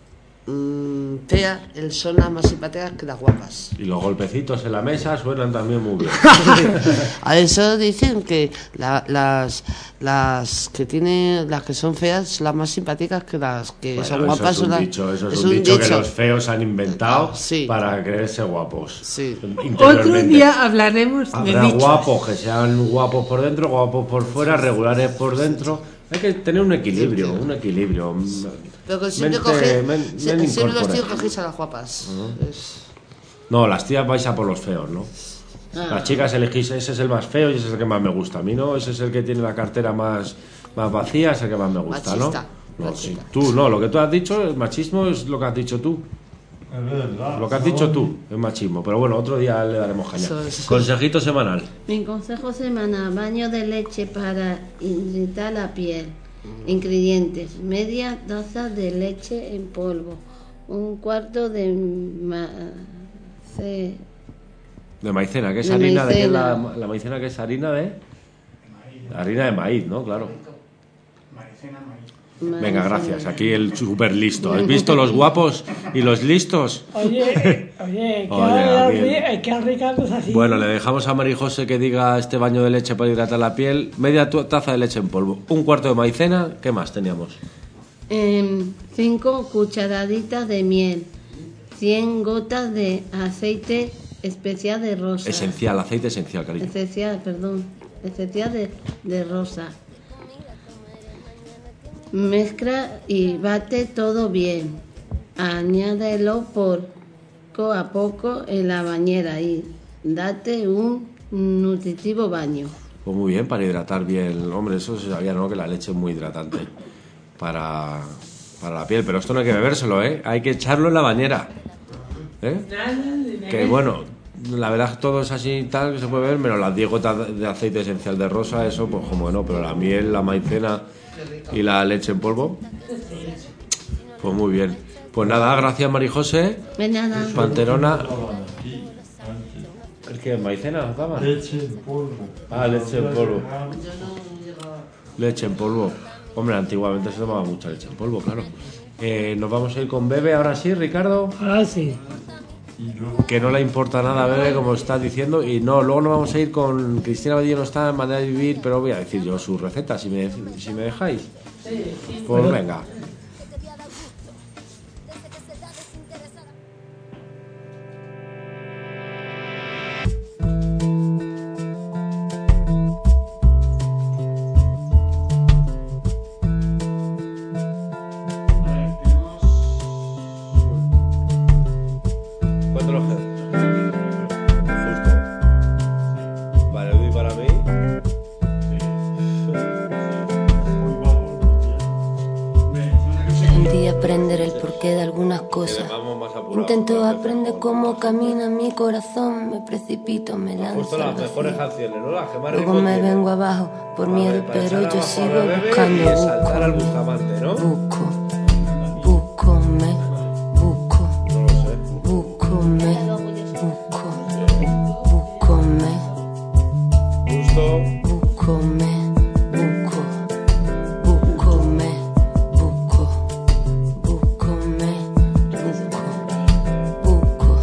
mmm, feas son las más simpáticas que las guapas. Y los golpecitos en la mesa suenan también muy bien. A eso dicen que la, las las que tienen las que son feas son las más simpáticas que las que bueno, son guapas. Eso es un son dicho, eso es, es un, un dicho, dicho que los feos han inventado sí. para creerse guapos. Sí. Otro día hablaremos de Habrá dichos. guapos que sean guapos por dentro, guapos por fuera, regulares por dentro. Hay que tener un equilibrio, un equilibrio. Pero que siempre, Mente, coge, men, se, men siempre los tíos incorpore. cogéis a las guapas. Uh-huh. Es... No, las tías vais a por los feos, ¿no? Ah. Las chicas elegís, ese es el más feo y ese es el que más me gusta. A mí no, ese es el que tiene la cartera más, más vacía, es el que más me gusta, Machista. ¿no? No, sí, tú, no, lo que tú has dicho, el machismo es lo que has dicho tú. Es verdad. Lo que has dicho tú es machismo, pero bueno, otro día le daremos caña. Eso es. Consejito semanal. Mi consejo semanal: baño de leche para irritar la piel. Ingredientes: media taza de leche en polvo, un cuarto de ma ce De maicena, que es de harina maicena. de qué la, la maicena que es harina de harina de maíz, ¿no? Claro. Venga, gracias. Aquí el súper listo. ¿Has visto los guapos y los listos? Oye, oye, que Oye, que Ricardo es así. Bueno, le dejamos a Marijose que diga este baño de leche para hidratar la piel, media taza de leche en polvo, un cuarto de maicena, ¿qué más teníamos? Eh, cinco cucharaditas de miel, cien gotas de aceite especial de rosa. Esencial, aceite esencial, cariño. Esencial, perdón. Esencial de, de rosa. Mezcla y bate todo bien. Añádelo poco a poco en la bañera y date un nutritivo baño. Pues muy bien, para hidratar bien. Hombre, eso se sabía, ¿no? Que la leche es muy hidratante para, para la piel. Pero esto no hay que bebérselo, ¿eh? Hay que echarlo en la bañera. ¿Eh? Que bueno, la verdad todo es así y tal, que se puede ver, menos las diez gotas de aceite esencial de rosa, eso pues como no, pero la miel, la maicena y la leche en polvo, pues muy bien. Pues nada, gracias Marijose. De nada. Panterona. ¿El que maicena daba? Leche en polvo. Ah, leche en polvo. Leche en polvo. Hombre, antiguamente se tomaba mucha leche en polvo, claro. Eh, nos vamos a ir con Bebe ahora sí, Ricardo. Ahora sí. Que no le importa nada a Bebe, como estás diciendo. Y no, luego nos vamos a ir con Cristina Badillo, no está en manera de vivir, pero voy a decir yo su receta, si me, si me dejáis. Pues Pero- venga. ¿Cuánto lo Justo. Vale, Udi para mí. Un día aprender el porqué de algunas cosas. Vamos más apurados. Intento aprender cómo camina mi corazón. Me precipito, me Has lanzo. puesto al las vacío. mejores canciones, ¿no? Las que más Luego ritmo me tienen. vengo abajo por miedo, Para pero echar yo abajo a sigo la Bebe buscando. y exaltar al Bustamante, ¿no? Busco, búscome, busco, No lo sé. búscome, busco, búscome, Justo. búscome, busco, búscome, busco, búscome, busco, busco.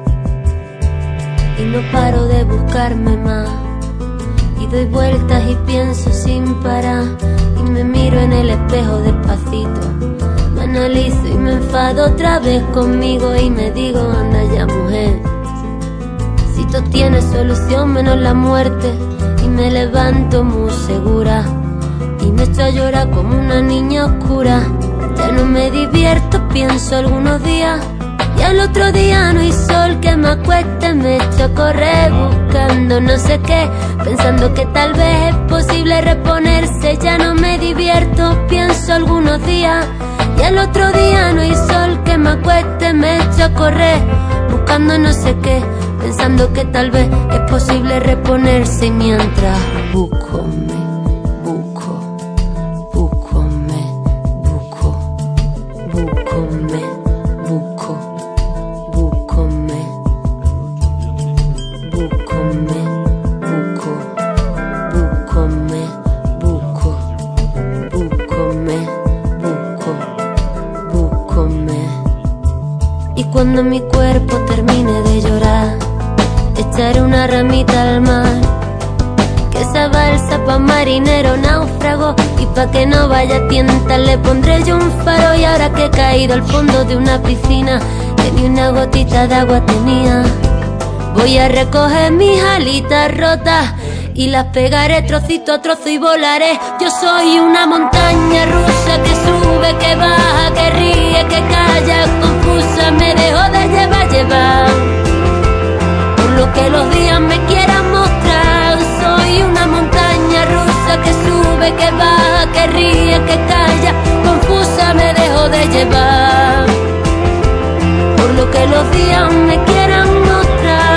Y no paro de buscarme más. Y doy vueltas y pienso sin parar. Y me miro en el espejo despacito. Me analizo y me enfado otra vez conmigo. Y me digo, anda ya mujer, si todo tiene solución menos la muerte. Y me levanto muy segura y me echo a llorar como una niña oscura. Ya no me divierto, pienso algunos días. Y al otro día no hay sol que me acueste. Me echo a correr buscando no sé qué, pensando que tal vez es posible reponerse. Ya no me divierto, pienso algunos días. Y al otro día no hay sol que me acueste. Me echo a correr buscando no sé qué, pensando que tal vez es posible reponerse. Y mientras busco, me busco, búscome, busco, búscome, busco, búscome, búscome, busco, búscome, busco, búscome, busco, búscome, echaré una ramita al mar. Que esa balsa pa' marinero náufrago, y pa' que no vaya a tientas le pondré yo un faro. Y ahora que he caído al fondo de una piscina que ni una gotita de agua tenía, voy a recoger mis alitas rotas y las pegaré trocito a trozo y volaré. Yo soy una montaña rusa que sube, que baja, que ríe, que calla, confusa, me dejo de llevar, llevar por lo que los días me quieran mostrar. Soy una montaña rusa que sube, que baja, que ríe, que calla, confusa, me dejo de llevar por lo que los días me quieran mostrar.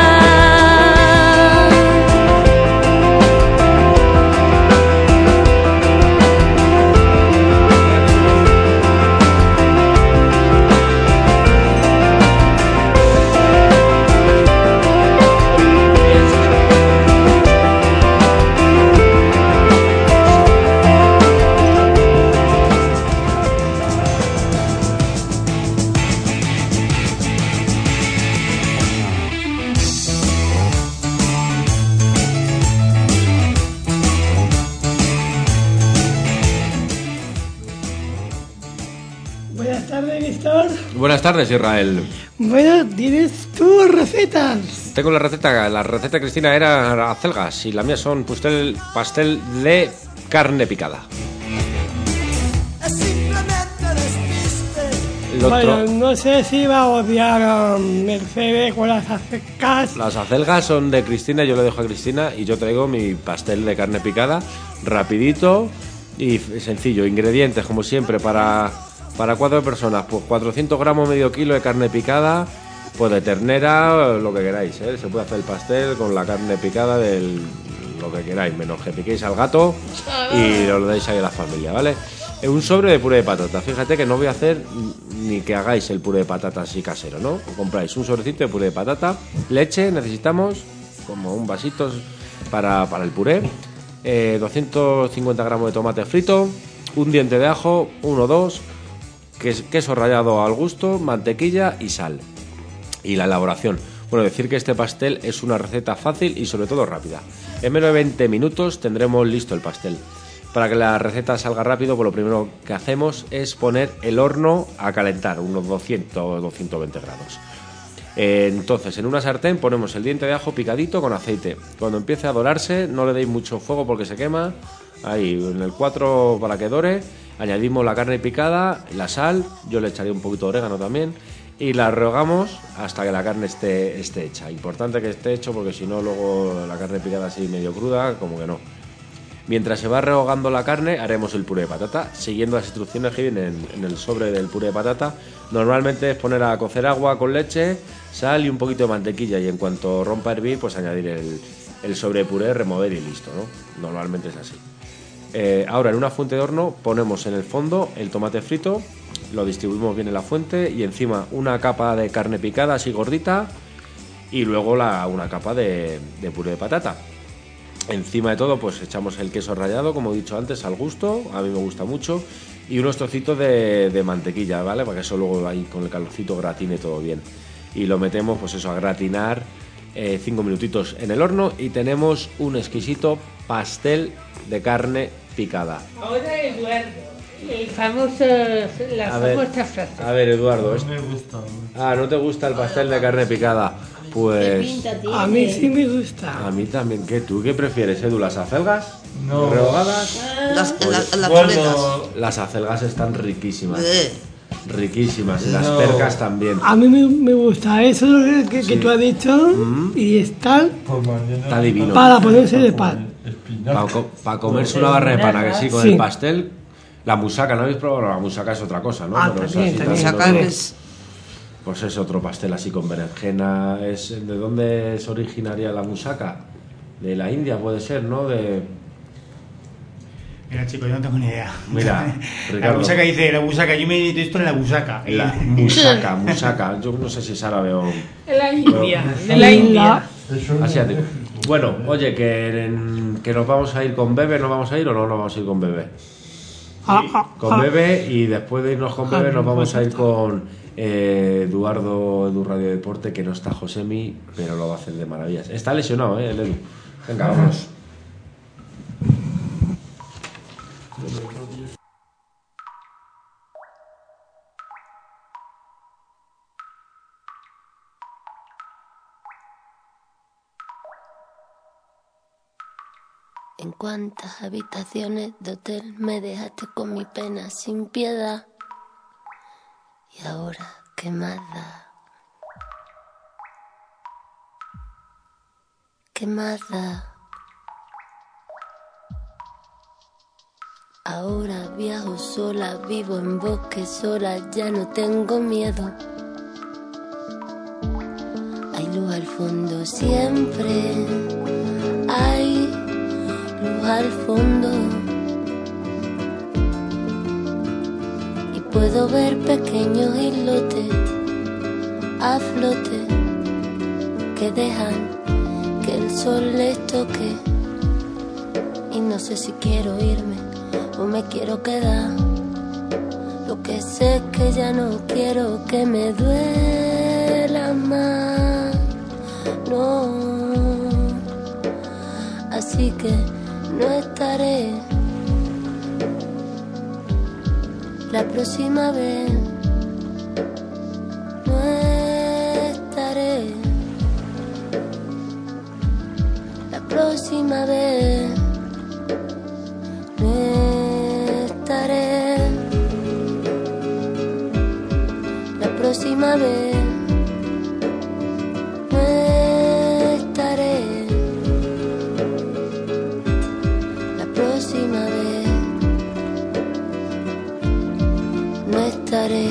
Buenas tardes, Israel. Bueno, ¿tienes tus recetas? Tengo la receta. La receta de Cristina era acelgas y la mía son pastel, pastel de carne picada. Otro... Bueno, no sé si va a odiar a Mercedes con las acelgas. Las acelgas son de Cristina, yo le dejo a Cristina y yo traigo mi pastel de carne picada, rapidito y sencillo. Ingredientes, como siempre, para... Para cuatro personas, pues cuatrocientos gramos, medio kilo de carne picada, pues de ternera, lo que queráis, ¿eh? Se puede hacer el pastel con la carne picada del lo que queráis, menos que piquéis al gato y lo deis ahí a la familia, ¿vale? Un sobre de puré de patata. Fíjate que no voy a hacer ni que hagáis el puré de patata así casero, ¿no? Compráis un sobrecito de puré de patata, leche, necesitamos como un vasito para, para el puré, eh, doscientos cincuenta gramos de tomate frito, un diente de ajo, uno o dos, queso rallado al gusto, mantequilla y sal. Y la elaboración. Bueno, decir que este pastel es una receta fácil y sobre todo rápida. En menos de veinte minutos tendremos listo el pastel. Para que la receta salga rápido, pues lo primero que hacemos es poner el horno a calentar, unos doscientos o doscientos veinte grados. Entonces, en una sartén ponemos el diente de ajo picadito con aceite. Cuando empiece a dorarse, no le deis mucho fuego porque se quema. Ahí, en el cuatro para que dore. Añadimos la carne picada, la sal, yo le echaría un poquito de orégano también, y la rehogamos hasta que la carne esté, esté hecha. Importante que esté hecho porque si no luego la carne picada así medio cruda, como que no. Mientras se va rehogando la carne, haremos el puré de patata, siguiendo las instrucciones que vienen en, en el sobre del puré de patata. Normalmente es poner a cocer agua con leche, sal y un poquito de mantequilla, y en cuanto rompa a hervir, pues añadir el, el sobre de puré, remover y listo, ¿no? Normalmente es así. Eh, ahora en una fuente de horno ponemos en el fondo el tomate frito, lo distribuimos bien en la fuente y encima una capa de carne picada así gordita y luego la, una capa de, de puré de patata. Encima de todo pues echamos el queso rallado, como he dicho antes, al gusto, a mí me gusta mucho, y unos trocitos de, de mantequilla, ¿vale? Para que eso luego ahí con el calorcito gratine todo bien. Y lo metemos pues eso a gratinar eh, cinco minutitos en el horno y tenemos un exquisito pastel de carne picada. Ahora Eduardo, el famoso, la a famosa ver, frase. A ver, Eduardo. No me gusta. Ah, ¿no te gusta el pastel de carne picada? Pues... A mí sí me gusta. A mí también. ¿Qué, ¿Tú qué prefieres, Edu? ¿Las acelgas? No. ¿Rehogadas? Las, Pues, las, las bueno, chuletas. las acelgas están riquísimas. Eh. Riquísimas. Y las No. percas también. A mí me, me gusta eso que, que, Sí. que tú has dicho Mm. y está por mañana Está divino. para ponerse de pan. Para co comerse una barra de pana, que sí, con Sí. el pastel. La musaca, ¿no habéis probado? La musaca es otra cosa, ¿no? Ah, Pero es también, así también. también, Sacar ¿no? es... Pues es otro pastel así con berenjena. Es, ¿de dónde es originaria la musaca? De la India puede ser, ¿no? De... Mira, chico, yo no tengo ni idea. Mira, La Ricardo. busaca dice, la busaca, yo me he visto esto en la busaca. La musaca, musaca. Yo no sé si es árabe o... De la India, de la India. Asiático. Bueno, oye, que, que nos vamos a ir con Bebe, ¿nos vamos a ir o no nos vamos a ir con Bebe? Ah, ah, Con ah. Bebe, y después de irnos con Bebe nos vamos a ir con eh, Eduardo Edu Radio Deporte, que no está Josemi, pero lo va a hacer de maravillas. Está lesionado, ¿eh? El Edu. Venga, vamos. En cuántas habitaciones de hotel me dejaste con mi pena sin piedad. Y ahora, ¿qué más da? ¿Qué más da? Ahora viajo sola, vivo en bosque sola, ya no tengo miedo. Hay luz al fondo siempre, hay luz al fondo. Y puedo ver pequeños islotes a flote que dejan que el sol les toque. Y no sé si quiero irme o me quiero quedar. Lo que sé es que ya no quiero que me duela más, no. Así que no estaré la próxima vez. No estaré la próxima vez. No estaré la próxima vez. No estaré la próxima vez. No estaré.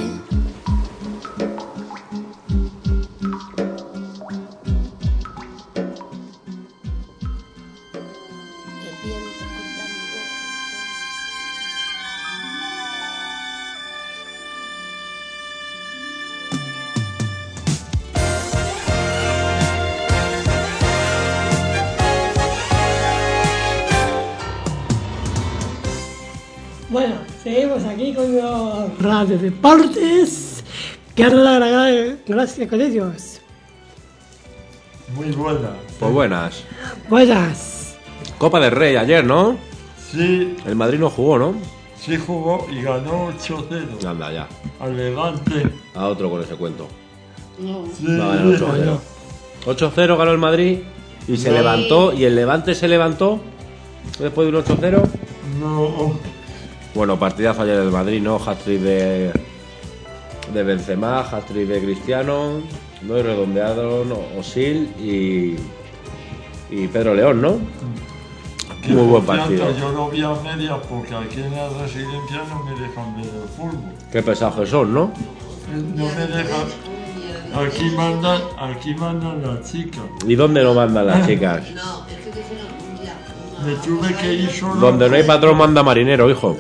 Bueno, seguimos aquí con los Radio Deportes. Quiero dar las gracias con ellos. Muy buenas. Pues buenas. Buenas. Copa del Rey ayer, ¿no? Sí. El Madrid no jugó, ¿no? Sí jugó y ganó ocho cero. Anda, ya. Al Levante. A otro con ese cuento. No. Sí. Va a ganar ocho cero. ocho cero ganó el Madrid y se No. levantó. ¿Y el Levante se levantó después de un ocho cero? No. Bueno, partidazo ayer del Madrid, ¿no? Hat-trick de, de Benzema, hat-trick de Cristiano, ¿no? Y redondeado, ¿no? Osil y, y Pedro León, ¿no? Que Muy buen por cierto, partido. Yo lo vi a medias porque aquí en la residencia no me dejan ver el fútbol. Qué pesajes son, ¿no? No me dejan. Aquí mandan, aquí mandan las chicas. ¿Y dónde no mandan las chicas? Me tuve que ir solo. Donde no hay patrón manda marinero, hijo.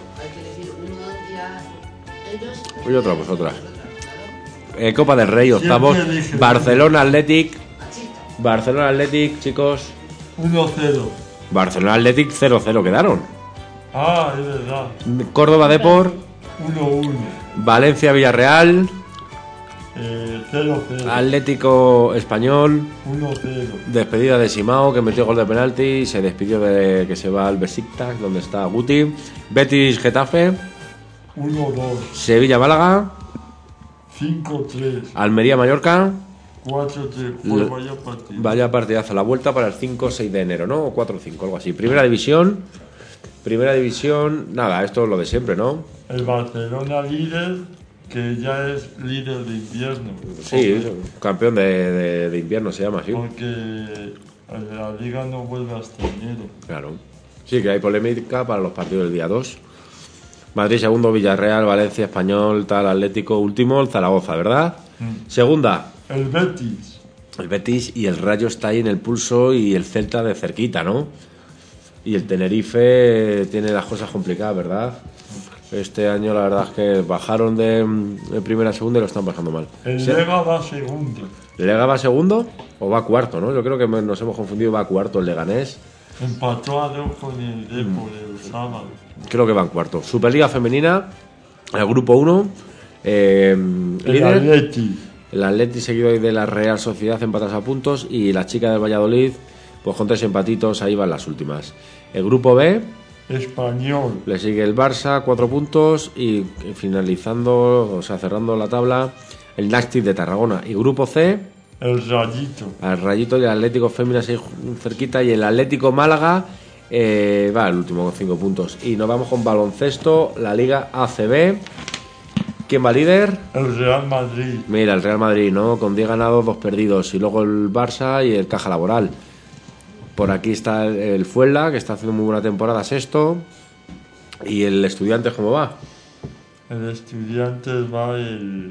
Y otra, pues otra. Eh, Copa del Rey, octavos. Siempre dije- Barcelona Athletic. Barcelona Athletic, chicos. uno cero. Barcelona Athletic cero cero quedaron. Ah, es verdad. Córdoba Depor. uno uno. Valencia Villarreal. Eh, cero cero. Atlético Español. uno cero. Despedida de Simao, que metió gol de penalti. Se despidió de que se va al Besiktas, donde está Guti. Betis Getafe. uno dos. Sevilla Málaga. cinco tres. Almería Mallorca. cuatro tres. Le- Pues vaya partido. Vaya partidazo, la vuelta para el cinco o seis de enero, ¿no? O cuatro o cinco, algo así. Primera división. Primera división, nada, esto es lo de siempre, ¿no? El Barcelona líder, que ya es líder de invierno. Sí, campeón de, de- de invierno se llama así. Porque la liga no vuelve hasta enero. Claro. Sí, que hay polémica para los partidos del día dos. Madrid segundo, Villarreal, Valencia, Español, tal, Atlético último, el Zaragoza, ¿verdad? Mm. Segunda. El Betis. El Betis y el Rayo está ahí en el pulso y el Celta de cerquita, ¿no? Y el Tenerife tiene las cosas complicadas, ¿verdad? Este año la verdad es que bajaron de, de primera a segunda y lo están pasando mal. El Sí. Lega va segundo. ¿El Lega va segundo o va cuarto, no? Yo creo que nos hemos confundido, va cuarto el Leganés. Empató a dos con el Depor el sábado. Creo que van cuarto. Superliga femenina, el grupo uno, Eh, El líder, Atleti. el Atleti seguido de la Real Sociedad empatadas a puntos y la chica del Valladolid pues con tres empatitos, ahí van las últimas. El grupo B, Español. Le sigue el Barça, cuatro puntos y finalizando, o sea, cerrando la tabla, el Nàstic de Tarragona. Y grupo C, el Rayito. El Rayito y el Atlético Féminas ahí cerquita y el Atlético Málaga eh, va el último con cinco puntos. Y nos vamos con baloncesto, la Liga A C B. ¿Quién va líder? El Real Madrid. Mira, el Real Madrid, ¿no? Con diez ganados, dos perdidos. Y luego el Barça y el Caja Laboral. Por aquí está el, el Fuenla, que está haciendo muy buena temporada, sexto. ¿Y el Estudiantes cómo va? El Estudiantes va el...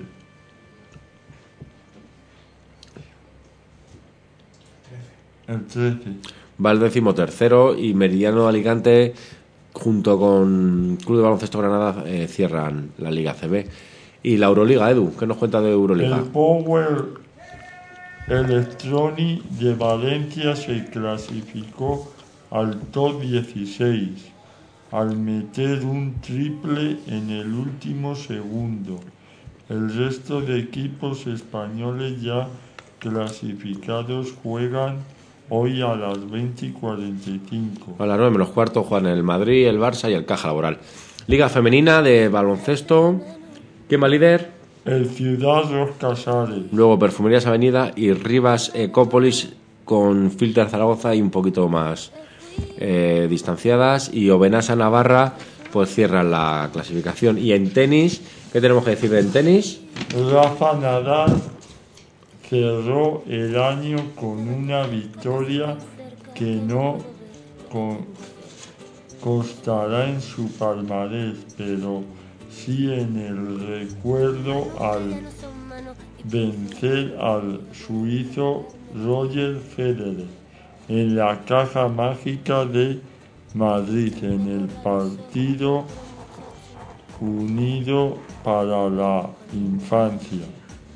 El trece. Va el décimo tercero y Meridiano Alicante junto con Club de Baloncesto Granada eh, cierran la Liga C B. Y la Euroliga, Edu, ¿qué nos cuenta de Euroliga? El Power Electronic de Valencia se clasificó al top dieciséis al meter un triple en el último segundo. El resto de equipos españoles ya clasificados juegan hoy a las veinte y cuarenta y cinco. A las nueve menos cuarto juegan el Madrid, el Barça y el Caja Laboral. Liga femenina de baloncesto. ¿Quién va líder? El Ciudad Los Casares. Luego Perfumerías Avenida y Rivas Ecópolis con Filter Zaragoza y un poquito más eh, distanciadas. Y Obenasa Navarra pues cierran la clasificación. Y en tenis, ¿qué tenemos que decir en tenis? Rafa Nadal cerró el año con una victoria que no con, constará en su palmarés, pero sí en el recuerdo al vencer al suizo Roger Federer en la Caja Mágica de Madrid en el partido unido para la infancia.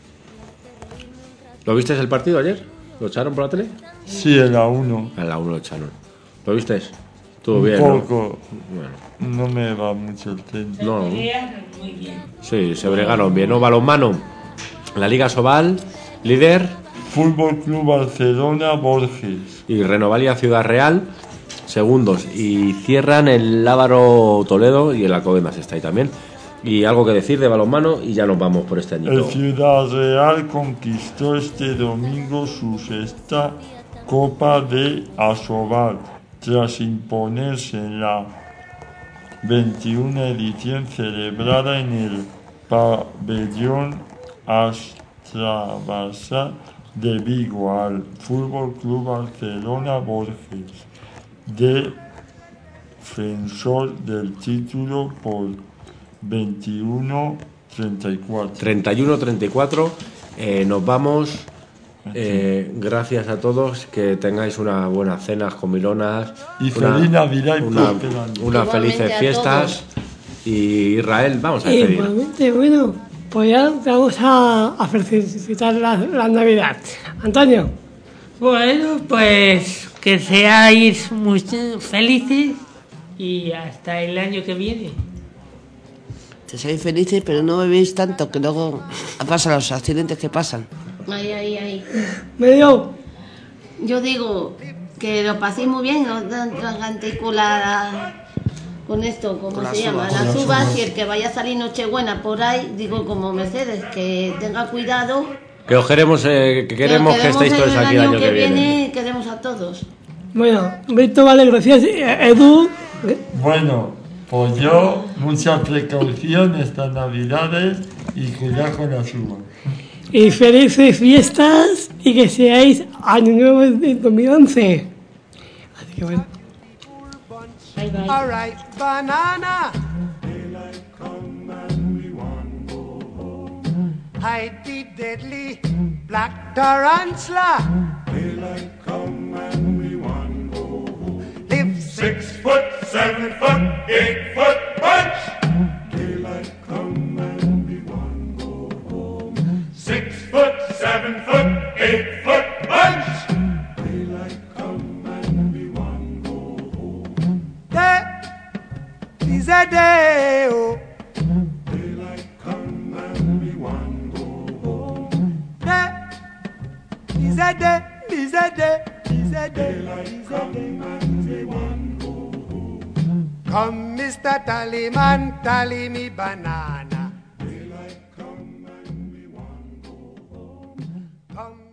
¿Lo viste el partido ayer? ¿Lo echaron por la tele? Sí, en la uno. En la uno lo echaron. ¿Lo viste? Estuvo Un bien, poco. ¿no? Bueno. No me va mucho el tenis. No. Sí, se bregaron bien, ¿no? Balonmano. La Liga Sobal, líder. Fútbol Club Barcelona, Borges. Y Renovalia Ciudad Real, segundos. Y cierran el Lábaro Toledo y el Alcobendas está ahí también. Y algo que decir de balonmano y ya nos vamos por este añito. El Ciudad Real conquistó este domingo su sexta Copa de Asobal tras imponerse en la veintiuna edición celebrada en el pabellón Astrabasa de Vigo al Fútbol Club Barcelona Borges, defensor del título por veintiuno treinta y cuatro. treinta y uno treinta y cuatro. Eh, nos vamos. Eh, gracias a todos. Que tengáis una buena cena comilonas. Y una, feliz Navidad y una, próspero. unas felices fiestas. Y Israel, vamos a despedir. Igualmente, bueno, pues ya vamos a, a felicitar la, la Navidad. Antonio. Bueno, pues que seáis muy felices y hasta el año que viene. Que seáis felices, pero no bebéis tanto, que luego pasan los accidentes que pasan. Ahí, ahí, ahí. Medio. Yo digo que lo paséis muy bien, no hagan tecular con esto, ¿cómo se llama? Las uvas, y el que vaya a salir Nochebuena por ahí, digo como Mercedes, que tenga cuidado. Que os queremos, eh, que queremos que, que estéis todos aquí el año, año que, que viene. viene. Queremos a todos. Bueno, Víctor, vale, gracias. Edu. Bueno, pues yo, mucha precaución estas Navidades y cuidado con las uvas. Y felices fiestas y que seáis año nuevo de dos mil once. Así que bueno. Bye, bye. All right, banana. Hide the deadly black tarantula. Daylight come and we want go home. Live six foot, seven foot, eight foot bunch. Daylight come and we want go home. Six foot, seven foot, eight foot bunch. Daylight come and we want go home. There is a day, oh. Daylight come and day, is a day, is a day. Come, Mister Tallyman, tally me banana. Daylight come and we want go home. Come.